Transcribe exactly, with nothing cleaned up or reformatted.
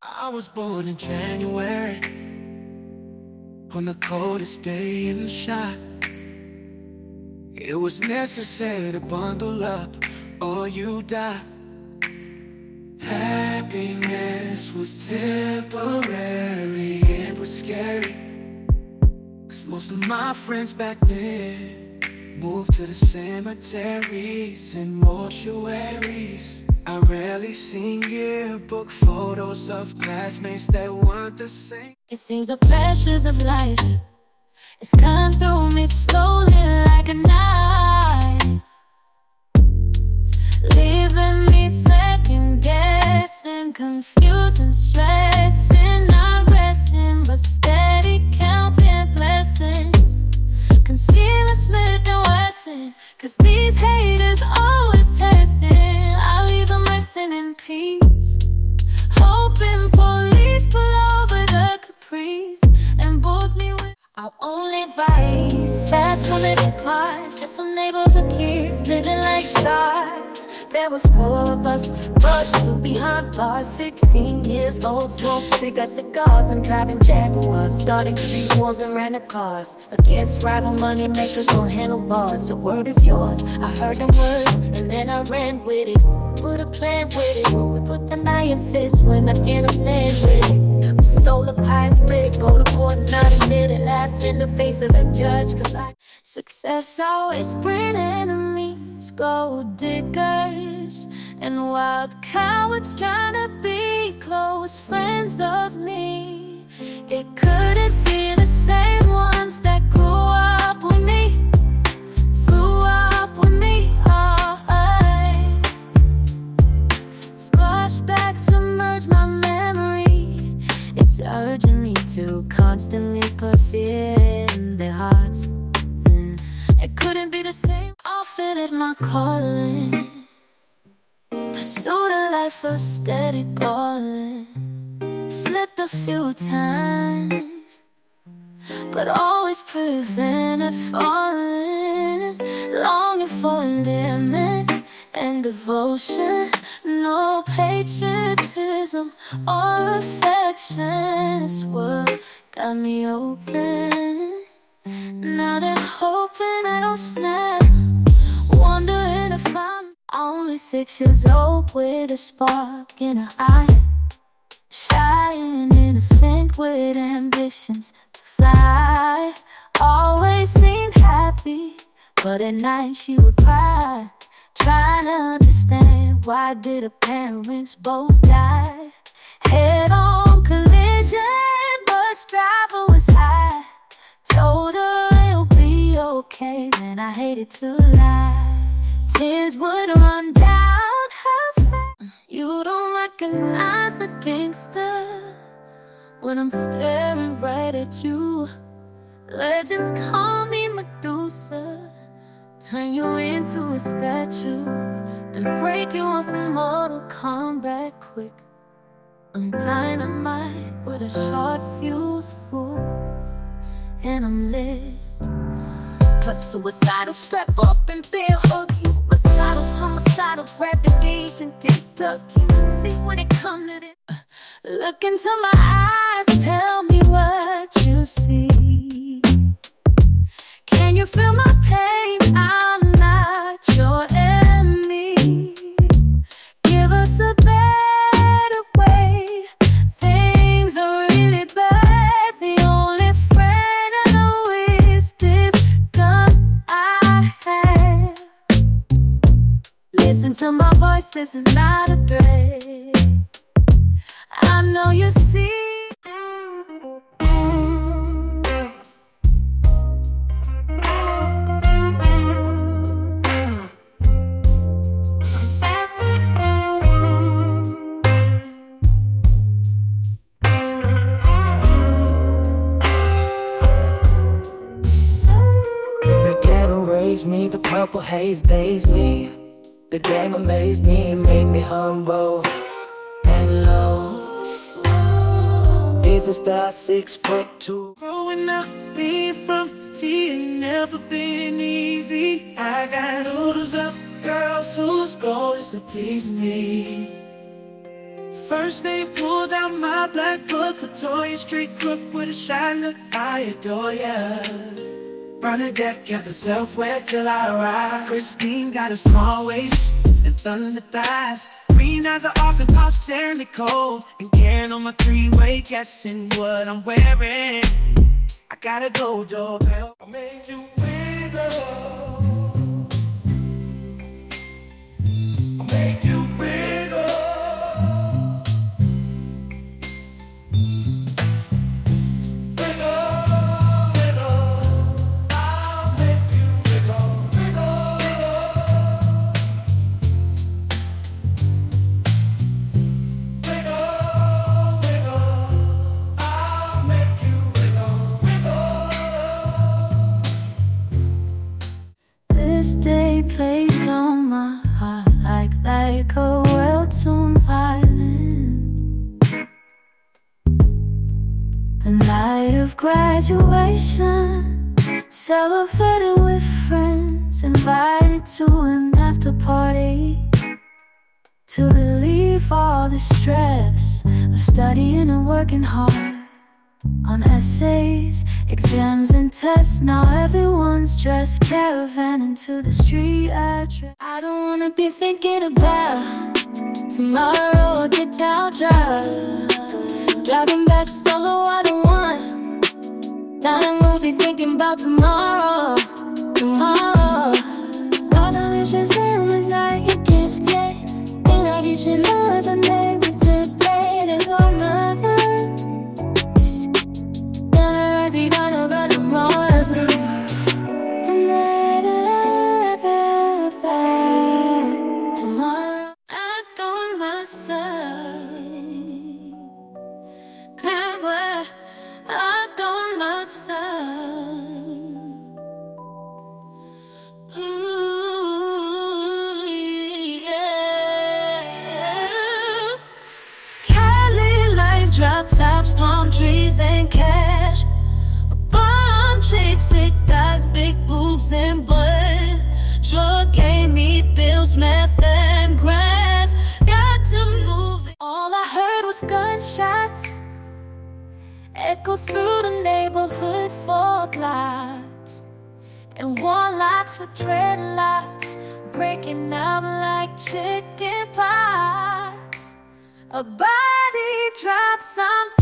I was born in January, on the coldest day in the shot. It was necessary to bundle up or you die. Happiness was temporary, it was scary, 'cause most of my friends back then moved to the cemeteries and mortuaries. I rarely seen yearbook photos of classmates that weren't the same. It seems the pressures of life is cutting through me slowly like a knife, leaving me second guessing, confused and stressing, not resting but steady counting blessings. Concealing Smith and Wesson, 'cause these haters always testing. I leave them resting in peace, hoping police pull over the Caprice and book me with our only vice. Fast limited cars, just some neighborhood kids living like stars. There was four of us, but two behind bars. Sixteen years old, smoke cigar cigars and driving Jaguars, starting street wars and rental cars against rival money makers on handlebars. The word is yours, I heard the words and then I ran with it. Put a plan with it, we put the iron fist when I can't stand with it. We stole a pie, split it, go to court and not admit it. Laugh in the face of the judge, 'cause I success always bring enemies, gold diggers and wild cowards trying to be close friends of me. It couldn't be the same ones that grew up with me, grew up with me. Oh, I flashbacks submerge my memory. It's urging me to constantly put fear in their hearts. Mm. It couldn't be the same. I fitted my calling, pursued a life of steady balling. Slipped a few times, but always prevented falling. Longing for endearment and devotion, no patriotism or affection. It's what got me open. Now they're hoping I don't snap, wondering if I'm only six years old with a spark in her eye, shy and innocent with ambitions to fly. Always seemed happy, but at night she would cry, trying to understand why did her parents both die. Head-on collision, bus driver was high. Told her it'll be okay, then I hated to lie. Tears would run down her face. You don't recognize a gangster when I'm staring right at you. Legends call me Medusa, turn you into a statue, then break you on some Mortal Kombat quick. I'm dynamite with a short fuse, fool, and I'm lit. Plus suicidal, strap up and bear hug you. Recitals, homicidal, grab the gauge and dig duck you. See when it come to this, uh, look into my eyes, tell me what you see. Can you feel my pain? I'm not your enemy. Give us a better way. Things are really bad. The only friend I know is this gun I have. Listen to my voice, this is not a threat. I know you see. Me, the purple haze dazed me. The game amazed me and made me humble and low. This is the six foot two. Growing up, being from the T ain't never been easy. I got oodles of girls whose goal is to please me. First they pulled out my black book, Latoya, straight crook with a shy look, I adore ya. Bernadette kept herself wet till I arrived. Christine got a small waist and thunder thighs. Green eyes are often called Sarah Nicole. And Karen on my three-way, guessing what I'm wearing. I gotta go, doorbell. I made you wiggle. I made you wiggle. Plays on my heart like like a well-tuned violin. The night of graduation, celebrated with friends, invited to an after party to relieve all the stress of studying and working hard on essays, exams and tests. Now everyone's dressed, caravanning to the street address. I don't wanna be thinking about tomorrow, get down, drive. Driving back solo, I don't want. Now we'll be thinking about tomorrow, tomorrow. All the wishes and anxiety get dead. In addition, loads of neighbors that play this all night. Drop tops, palm trees, and cash. Bomb chicks, thick thighs, big boobs, and butt. Drug game, meat bills, meth, and grass. Got to move it. All I heard was gunshots echo through the neighborhood for blocks, and warlocks with dreadlocks breaking out like chicken pox. A body drops, I'm